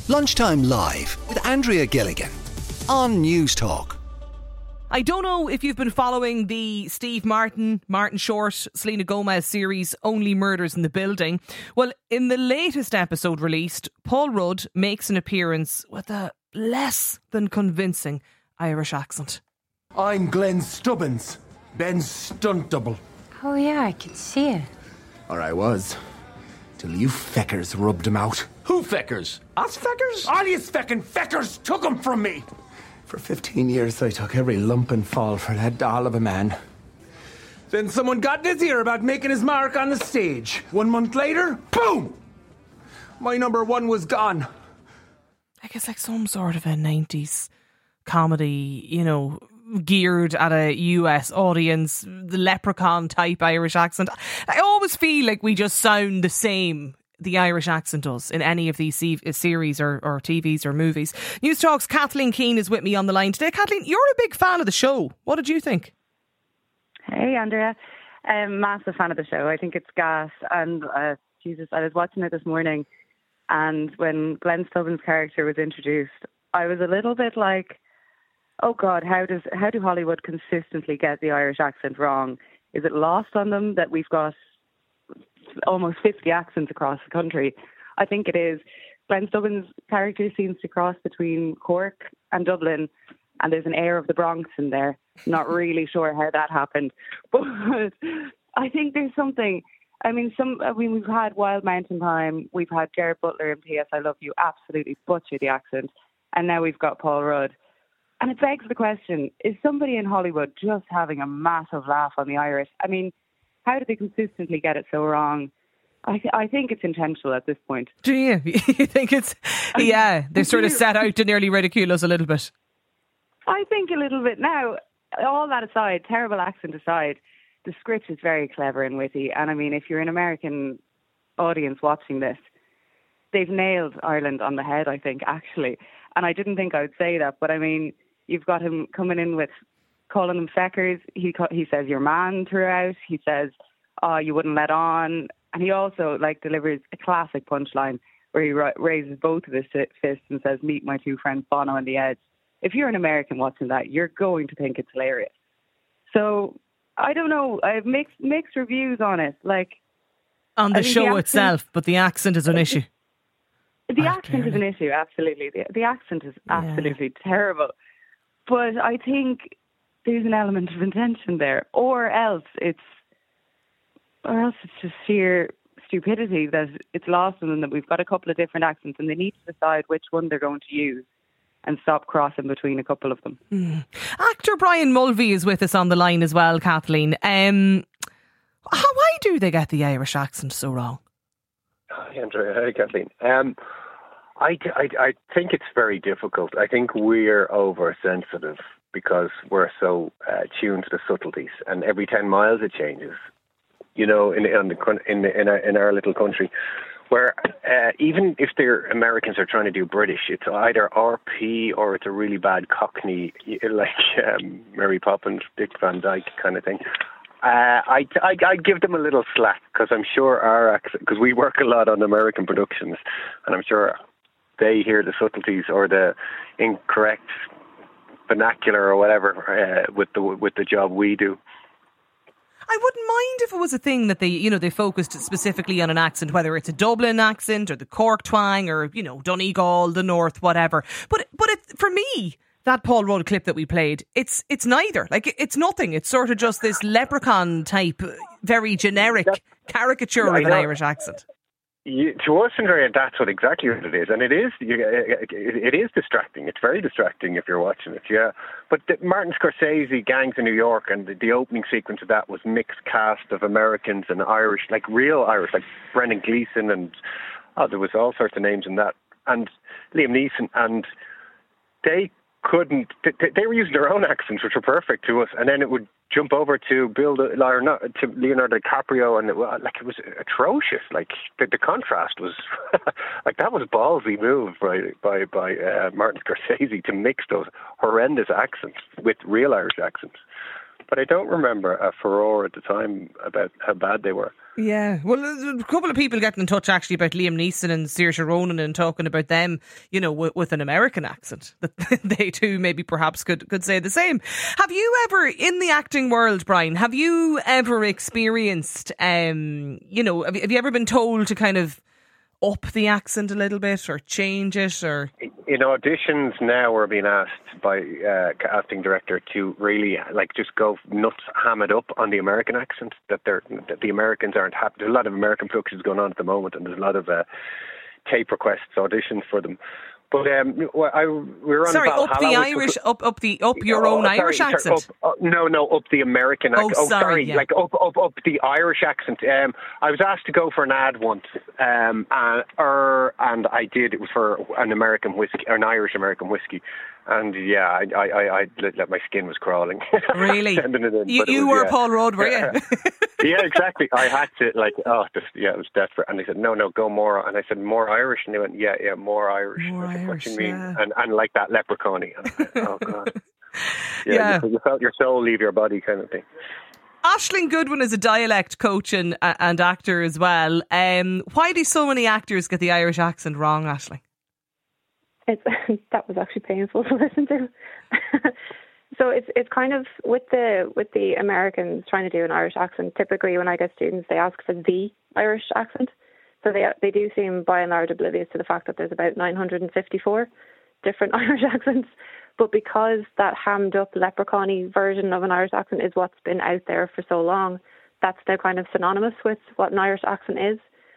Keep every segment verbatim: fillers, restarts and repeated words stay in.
Lunchtime Live with Andrea Gilligan on News Talk. I don't know if you've been following the Steve Martin, Martin Short, Selena Gomez series Only Murders in the Building. Well, in the latest episode released, Paul Rudd makes an appearance with a less than convincing Irish accent. I'm Glenn Stubbins, Ben's stunt double. Oh yeah, I can see it. Or I was. Till you feckers rubbed him out. Who feckers? Us feckers? All you feckin' feckers took him from me! For fifteen years, I took every lump and fall for that doll of a man. Then someone got in his ear about making his mark on the stage. One month later, boom! My number one was gone. I guess like some sort of a nineties comedy, you know, geared at a U S audience, the leprechaun type Irish accent. I always feel like we just sound the same, the Irish accent does, in any of these se- series or, or T Vs or movies. News Talk's Kathleen Keane is with me on the line today. Kathleen, you're a big fan of the show. What did you think? Hey, Andrea. Um, massive fan of the show. I think it's gas. And uh, Jesus, I was watching it this morning, and when Glenn Stubbins' character was introduced, I was a little bit like, oh God, how does how do Hollywood consistently get the Irish accent wrong? Is it lost on them that we've got almost fifty accents across the country? I think it is. Glenn Stubbins' character seems to cross between Cork and Dublin, and there's an air of the Bronx in there. Not really sure how that happened, but I think there's something. I mean, some. I mean, we've had Wild Mountain Time, we've had Gerard Butler in P S I Love You absolutely butcher the accent, and now we've got Paul Rudd. And it begs the question, is somebody in Hollywood just having a massive laugh on the Irish? I mean, how do they consistently get it so wrong? I, th- I think it's intentional at this point. Do you? You think it's... Yeah, they're sort of set out to nearly ridicule us a little bit. I think a little bit. Now, all that aside, terrible accent aside, the script is very clever and witty. And I mean, if you're an American audience watching this, they've nailed Ireland on the head, I think, actually. And I didn't think I would say that, but I mean, you've got him coming in with calling them feckers. He he says your man throughout. He says, oh, you wouldn't let on. And he also like delivers a classic punchline where he ra- raises both of his fists and says, meet my two friends Bono and the Edge. If you're an American watching that, you're going to think it's hilarious. So I don't know. I have mixed mixed reviews on it. Like on the I mean, show the accent, itself, but the accent is an issue. The Oh, accent clearly. is an issue, absolutely. The, the accent is absolutely yeah. terrible. But I think there's an element of intention there. Or else it's or else it's just sheer stupidity that it's lost on them that we've got a couple of different accents and they need to decide which one they're going to use and stop crossing between a couple of them. Mm. Actor Brian Mulvey is with us on the line as well, Kathleen. Um, how, why do they get the Irish accent so wrong? Hi, Andrea. Hi, Kathleen. Um, I, I, I think it's very difficult. I think we're oversensitive because we're so uh, tuned to the subtleties, and every ten miles it changes. You know, in in, the, in, in, our, in our little country, where uh, even if the Americans are trying to do British, it's either R P or it's a really bad Cockney, like um, Mary Poppins, Dick Van Dyke kind of thing. Uh, I, I, I give them a little slack because I'm sure our accent, because we work a lot on American productions, and I'm sure they hear the subtleties or the incorrect vernacular or whatever uh, with the with the job we do. I wouldn't mind if it was a thing that they, you know, they focused specifically on an accent, whether it's a Dublin accent or the Cork twang or, you know, Donegal, the North, whatever. But but it, for me, that Paul Rudd clip that we played, it's it's neither. Like, it's nothing. It's sort of just this leprechaun type, very generic that's, caricature of an Irish accent. You, to us, Andrea, that's what exactly what it is, and it is you, it, it is distracting. It's very distracting if you're watching it, yeah. But the, Martin Scorsese, Gangs of New York, and the, the opening sequence of that was mixed cast of Americans and Irish, like real Irish, like Brendan Gleeson, and oh, there was all sorts of names in that, and Liam Neeson, and they couldn't. They, they were using their own accents, which were perfect to us, and then it would jump over to Bill, to Leonardo DiCaprio, and it, like it was atrocious. Like the, the contrast was, like that was a ballsy move by by by uh, Martin Scorsese to mix those horrendous accents with real Irish accents. but I don't remember a furore at the time about how bad they were. Yeah, well, a couple of people getting in touch actually about Liam Neeson and Saoirse Ronan and talking about them, you know, with, with an American accent, that they too maybe perhaps could, could say the same. Have you ever, in the acting world, Brian, have you ever experienced, um, you know, have you, have you ever been told to kind of up the accent a little bit or change it? Or in auditions now, we're being asked by uh, casting director to really like just go nuts, ham it up on the American accent. That they're that the Americans aren't happy. There's a lot of American productions going on at the moment, and there's a lot of uh, tape requests, auditions for them. But um, well, I, we were on sorry, Valhalla, up the Irish, up up the up your oh, own sorry, Irish sorry, accent. Up, uh, no, no, up the American accent. Oh, Oh, sorry, sorry, yeah. like up, up, up the Irish accent. Um, I was asked to go for an ad once, um, and, er, and I did. It was for an American whiskey, an Irish American whiskey, and yeah, I, I, I, I let my skin was crawling. Really, Sending it in, you, but it you was, were yeah. Paul Rudd, were you? Yeah, exactly. I had to like, oh, just yeah, it was desperate. And they said, no, no, go more. And I said, more Irish. And they went, yeah, yeah, more Irish. More I said, Irish, what do you mean? yeah. And and like that leprechaun-y. And I said, oh God. Yeah, Yeah. You, you felt your soul leave your body, kind of thing. Aisling Goodwin is a dialect coach and, and actor as well. Um, why do so many actors get the Irish accent wrong, Aisling? It's that was actually painful to listen to. So it's it's kind of with the with the Americans trying to do an Irish accent. Typically, when I get students, they ask for the Irish accent. So they they do seem by and large oblivious to the fact that there's about nine hundred fifty-four different Irish accents. But because that hammed up leprechaun-y version of an Irish accent is what's been out there for so long, that's now kind of synonymous with what an Irish accent is.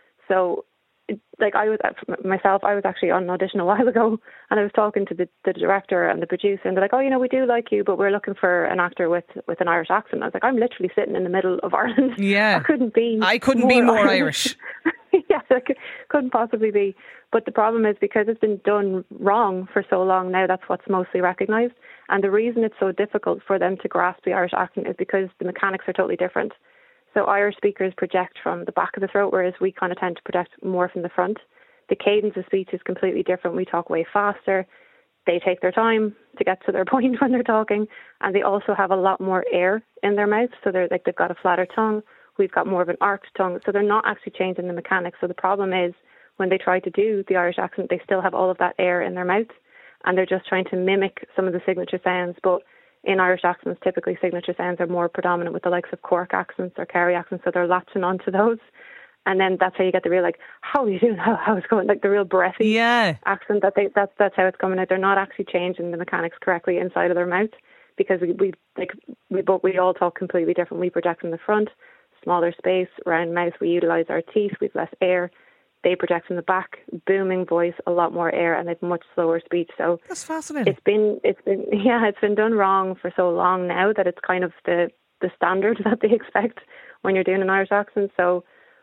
So, it, like I was myself, I was actually on an audition a while ago, and I was talking to the, the director and the producer, and they're like, "Oh, you know, we do like you, but we're looking for an actor with, with an Irish accent." I was like, "I'm literally sitting in the middle of Ireland. Yeah, I couldn't be. I couldn't more be more Irish." Irish. Yeah, I could, couldn't possibly be. But the problem is because it's been done wrong for so long now, that's what's mostly recognised. And the reason it's so difficult for them to grasp the Irish accent is because the mechanics are totally different. So Irish speakers project from the back of the throat, whereas we kind of tend to project more from the front. The cadence of speech is completely different. We talk way faster. They take their time to get to their point when they're talking. And they also have a lot more air in their mouth. So they're like they've got a flatter tongue. We've got more of an arched tongue. So they're not actually changing the mechanics. So the problem is when they try to do the Irish accent, they still have all of that air in their mouth. And they're just trying to mimic some of the signature sounds. But in Irish accents, typically signature sounds are more predominant with the likes of Cork accents or Kerry accents. So they're latching onto those. And then that's how you get the real, like, how are you doing? How, how's it going? Like the real breathy yeah. accent. That they, that's, that's how it's coming out. They're not actually changing the mechanics correctly inside of their mouth. Because we, we like, we, but we all talk completely different. We project from the front, smaller space, round mouth. We utilise our teeth. We've less air. They project from the back, booming voice, a lot more air, and they've much slower speech. So that's fascinating. It's been, it's been, yeah, it's been done wrong for so long now that it's kind of the the standard that they expect when you're doing an Irish accent. So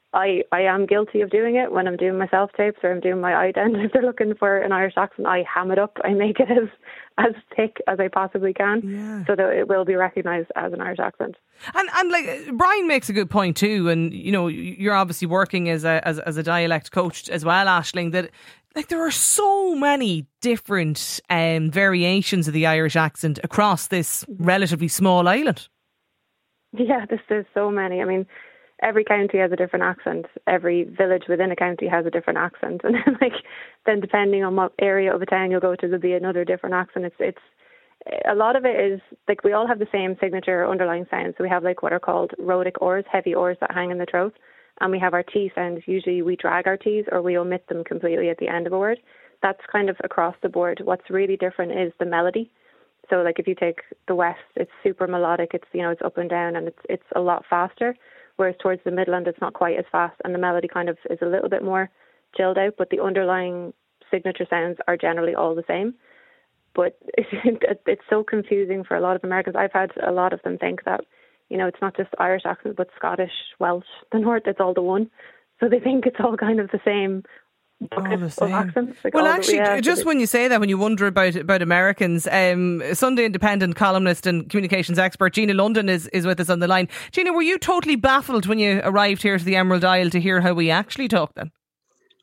I I am guilty of doing it when I'm doing my self tapes or I'm doing my ident. If they're looking for an Irish accent, I ham it up. I make it as as thick as I possibly can, yeah. so that it will be recognised as an Irish accent. And and like Brian makes a good point too, and you know you're obviously working as a as, as a dialect coach as well, Aisling. That like there are so many different um, variations of the Irish accent across this relatively small island. Yeah, there's there's so many. I mean, every county has a different accent. Every village within a county has a different accent, and then like then depending on what area of a town you'll go to, there'll be another different accent. It's it's a lot of it is like we all have the same signature underlying sounds. So we have like what are called rhotic R's, heavy R's that hang in the throat, and we have our T sounds. Usually we drag our T's or we omit them completely at the end of a word. That's kind of across the board. What's really different is the melody. So like if you take the West, it's super melodic. It's you know it's up and down and it's it's a lot faster. Whereas towards the Midland, it's not quite as fast, and the melody kind of is a little bit more chilled out, but the underlying signature sounds are generally all the same. But it's, it's so confusing for a lot of Americans. I've had a lot of them think that, you know, it's not just Irish accent, but Scottish, Welsh, the North, it's all the one. So they think it's all kind of the same. All the same. Accents, like well, all actually, the, yeah, just so when you say that, when you wonder about about Americans, um, Sunday Independent columnist and communications expert Gina London is, is with us on the line. Gina, were you totally baffled when you arrived here to the Emerald Isle to hear how we actually talk then?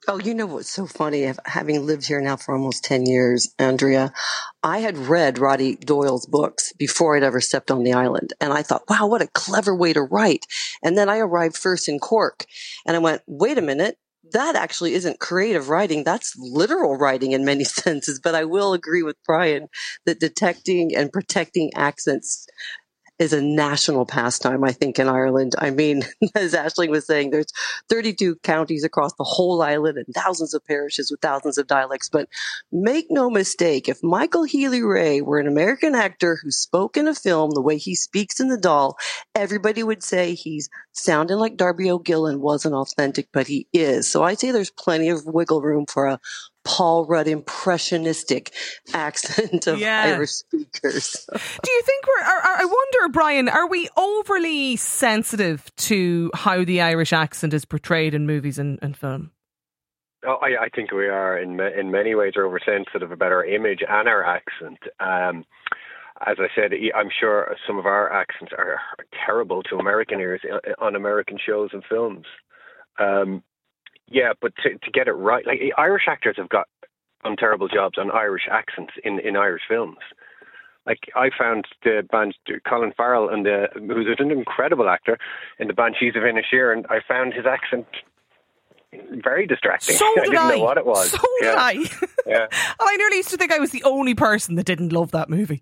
Oh, you know what's so funny? Having lived here now for almost ten years, Andrea, I had read Roddy Doyle's books before I'd ever stepped on the island. And I thought, wow, what a clever way to write. And then I arrived first in Cork. And I went, wait a minute, that actually isn't creative writing. That's literal writing in many senses. But I will agree with Brian that detecting and protecting accents is a national pastime, I think, in Ireland. I mean, as Aisling was saying, there's thirty-two counties across the whole island and thousands of parishes with thousands of dialects. But make no mistake, if Michael Healy-Rae were an American actor who spoke in a film the way he speaks in The Doll, everybody would say he's sounding like Darby O'Gill and wasn't authentic, but he is. So I say there's plenty of wiggle room for a Paul Rudd impressionistic accent of yeah. Irish speakers. Do you think we're, are, are, I wonder, Brian, are we overly sensitive to how the Irish accent is portrayed in movies and, and film? Oh, I, I think we are in in many ways are oversensitive about our image and our accent. Um, as I said, I'm sure some of our accents are terrible to American ears on American shows and films. Um, Yeah, but to, to get it right, like Irish actors have got done terrible jobs on Irish accents in, in Irish films. Like I found the band Colin Farrell, and the who's an incredible actor in the Banshees of Inisherin. I found his accent very distracting. So did I didn't I. know what it was. So yeah. did I. Yeah. And I nearly used to think I was the only person that didn't love that movie.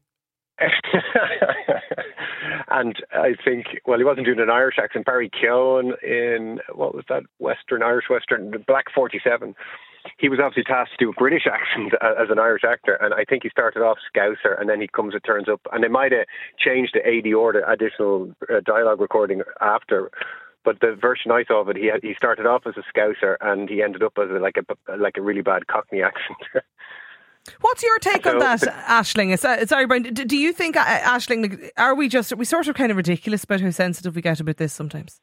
And I think, well, he wasn't doing an Irish accent. Barry Keoghan in, what was that, Western, Irish Western, Black forty-seven. He was obviously tasked to do a British accent as an Irish actor. And I think he started off Scouser, and then he comes, it turns up, and they might have changed the A D R, the additional uh, dialogue recording after. But the version I saw of it, he had, he started off as a Scouser, and he ended up as a, like a like a really bad Cockney accent. What's your take so, on that, Aisling? Uh, sorry, Brian. Do, do you think, uh, Aisling, are we just, are we sort of kind of ridiculous about how sensitive we get about this sometimes?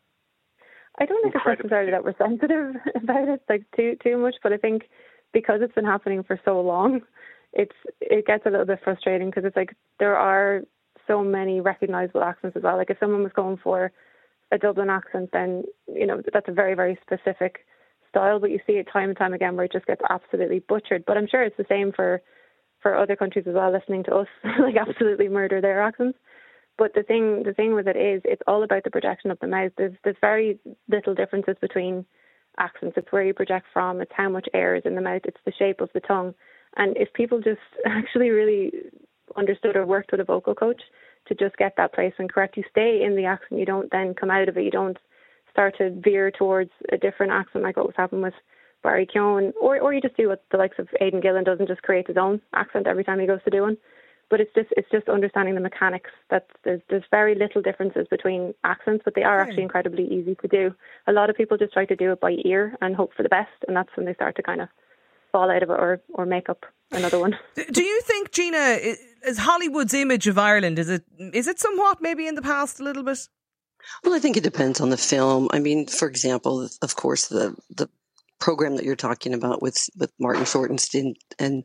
I don't think it's necessarily that we're sensitive about it, like too too much, but I think because it's been happening for so long, it's it gets a little bit frustrating because it's like there are so many recognisable accents as well. Like if someone was going for a Dublin accent, then, you know, that's a very, very specific style, but you see it time and time again where it just gets absolutely butchered. But I'm sure it's the same for for other countries as well, listening to us like absolutely murder their accents. But the thing the thing with it is it's all about the projection of the mouth. There's there's very little differences between accents. It's where you project from, it's how much air is in the mouth, it's the shape of the tongue. And if people just actually really understood or worked with a vocal coach to just get that placement correct, you stay in the accent, you don't then come out of it, you don't start to veer towards a different accent like what was happening with Barry Keoghan, or or you just do what the likes of Aidan Gillen does and just create his own accent every time he goes to do one. But it's just it's just understanding the mechanics. That there's there's very little differences between accents, but they are actually incredibly easy to do. A lot of people just try to do it by ear and hope for the best, and that's when they start to kind of fall out of it or or make up another one. Do you think, Gina, is Hollywood's image of Ireland, is it is it somewhat maybe in the past a little bit? Well, I think it depends on the film. I mean, for example, of course, the the program that you're talking about with, with Martin Shortenstein and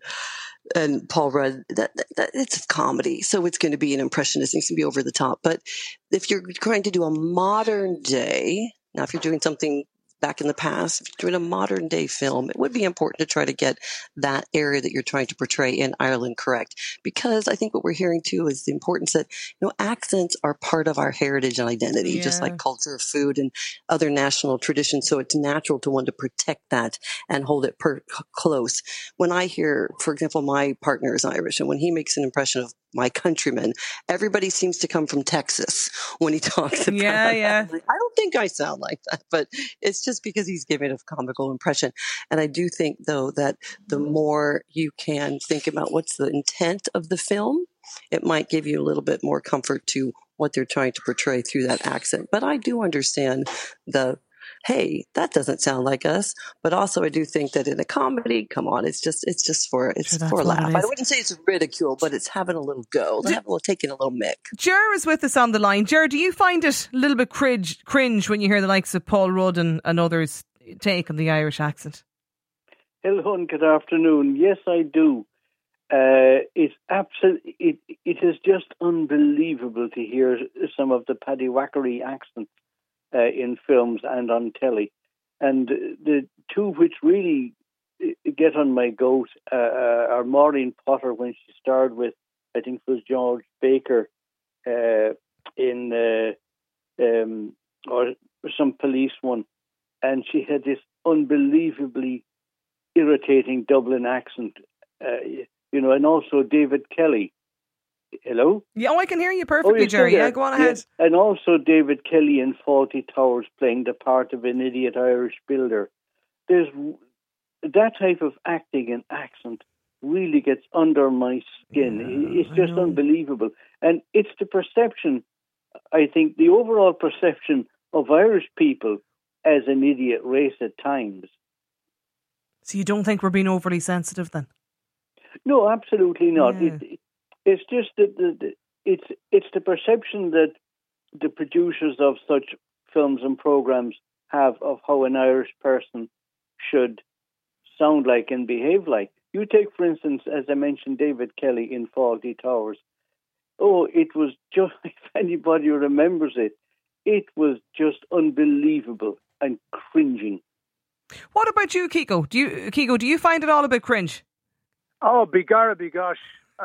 and Paul Rudd, that, that, that it's a comedy, so it's going to be an impressionist. It's going to be over the top. But if you're trying to do a modern day, now if you're doing something back in the past, if you're doing a modern day film, it would be important to try to get that area that you're trying to portray in Ireland correct. Because I think what we're hearing too is the importance that, you know, accents are part of our heritage and identity, yeah. just like culture, food, and other national traditions. So it's natural to want to protect that and hold it per- close. When I hear, for example, my partner is Irish, and when he makes an impression of my countrymen, everybody seems to come from Texas when he talks about yeah, yeah. I don't think I sound like that, but it's just because he's giving a comical impression. And I do think, though, that the more you can think about what's the intent of the film, it might give you a little bit more comfort to what they're trying to portray through that accent. But I do understand the, hey, that doesn't sound like us. But also I do think that in a comedy, come on, it's just it's just for it's sure, for a laugh. I wouldn't say it's ridicule, but it's having a little go. It's having, taking a little mick. Ger is with us on the line. Ger, do you find it a little bit cringe, cringe when you hear the likes of Paul Rudd and, and others take on the Irish accent? Hello and good afternoon. Yes, I do. Uh, it's absolute. It it is just unbelievable to hear some of the paddywhackery accents uh, in films and on telly. And the two which really get on my goat uh, are Maureen Potter when she starred with, I think it was George Baker uh, in uh, um, or some police one, and she had this unbelievably irritating Dublin accent, uh, you know, and also David Kelly. Hello? Yeah, oh, I can hear you perfectly, oh, Jerry. Yeah, go on ahead. Yeah. And also David Kelly in Fawlty Towers playing the part of an idiot Irish builder. There's that type of acting and accent really gets under my skin. Yeah, it's just unbelievable. And it's the perception, I think, the overall perception of Irish people as an idiot race at times. So you don't think we're being overly sensitive then? No, absolutely not. Yeah. It, it's just that the, the, it's it's the perception that the producers of such films and programs have of how an Irish person should sound like and behave like. You take, for instance, as I mentioned, David Kelly in Fawlty Towers. Oh, it was just, if anybody remembers it, it was just unbelievable and cringing. What about you, Kiko? Do you, Kiko, do you find it all a bit cringe? Oh, begara, begosh.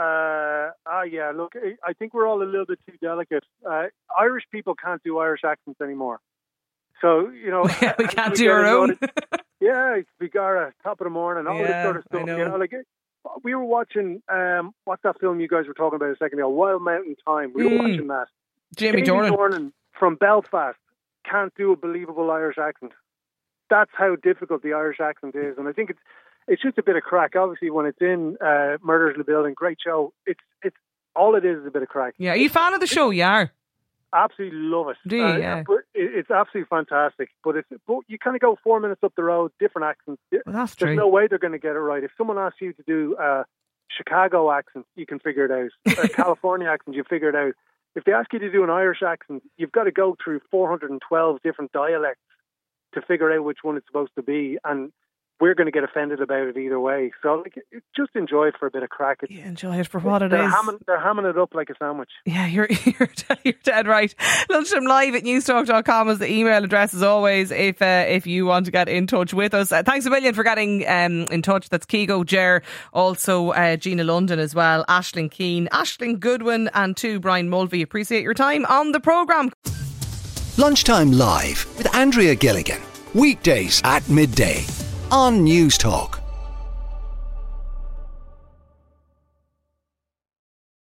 Uh, ah, yeah, look, I think we're all a little bit too delicate. Uh, Irish people can't do Irish accents anymore. So, you know... yeah, we can't do our own. yeah, it's begara, top of the morning, all yeah, this sort of stuff. I know. You know, like, we were watching, um, what's that film you guys were talking about a second ago? Wild Mountain Thyme. We were mm. watching that. Jamie Dornan. Dornan from Belfast can't do a believable Irish accent. That's how difficult the Irish accent is. And I think it's it's just a bit of crack. Obviously, when it's in uh, Murders in the Building, great show. It's it's all it is is a bit of crack. Yeah, are you a fan of the show? You are? Absolutely love it. Do you? Uh, yeah. But it's absolutely fantastic. But it's but you kind of go four minutes up the road, different accents. Well, that's There's true. no way they're going to get it right. If someone asks you to do a Chicago accent, you can figure it out. A California accent, you figure it out. If they ask you to do an Irish accent, you've got to go through four hundred twelve different dialects to figure out which one it's supposed to be, and we're going to get offended about it either way. So like, just enjoy it for a bit of crack. It's, yeah, enjoy it for what it they're is. Hamming, they're hamming it up like a sandwich. Yeah, you're you're, you're dead right. Lunchtime Live at newstalk dot com is the email address as always if uh, if you want to get in touch with us. Uh, thanks a million for getting um, in touch. That's Kiko, Ger, also uh, Gina London as well, Aisling Keane, Aisling Goodwin and to Brian Mulvey. Appreciate your time on the programme. Lunchtime Live with Andrea Gilligan. Weekdays at midday on Newstalk.